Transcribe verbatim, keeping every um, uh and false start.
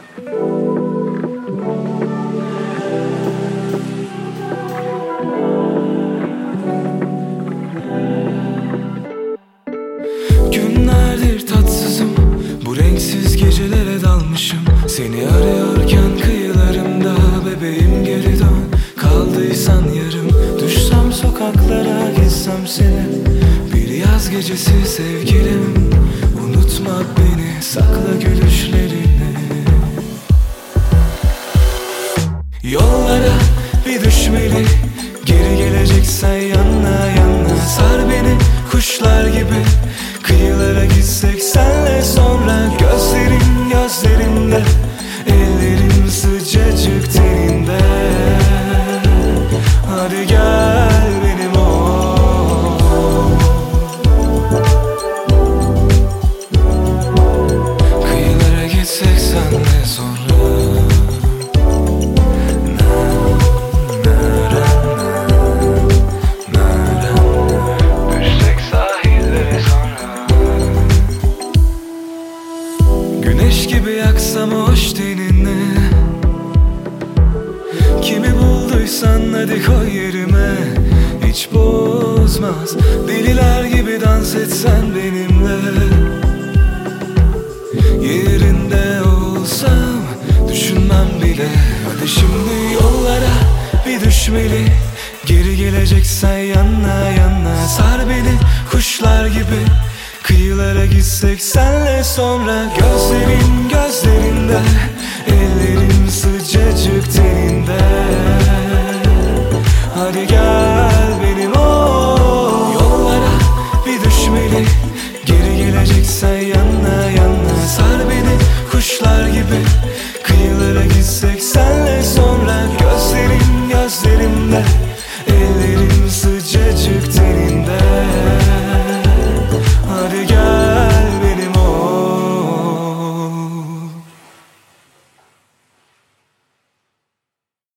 Günlerdir tatsızım, bu renksiz gecelere dalmışım. Seni arıyorken kıyılarımda, bebeğim geri dön. Kaldıysan yarım, düşsem sokaklara, gezsem seni. Bir yaz gecesi sevgilim, unutma beni, sakla gülüşlerini. Yollara bir düşmeli, geri geleceksen yana yana. Sar beni kuşlar gibi, kıyılara gitsek senle sonra. Gözlerin gözlerimde, ellerim sıcacık teninde. Hadi gel benim ol, kıyılara gitsek senle sonra. Güneş gibi yaksam hoş tenini, kimi bulduysan hadi koy yerime. Hiç bozmaz, deliler gibi dans etsen benimle. Yerinde olsam düşünmem bile. Hadi şimdi yollara bir düşmeli, geri geleceksen yana yana. Sar beni kuşlar gibi, kıyılara gitsek senle sonra. Gözlerin gözlerinde, ellerim sıcacık teninde.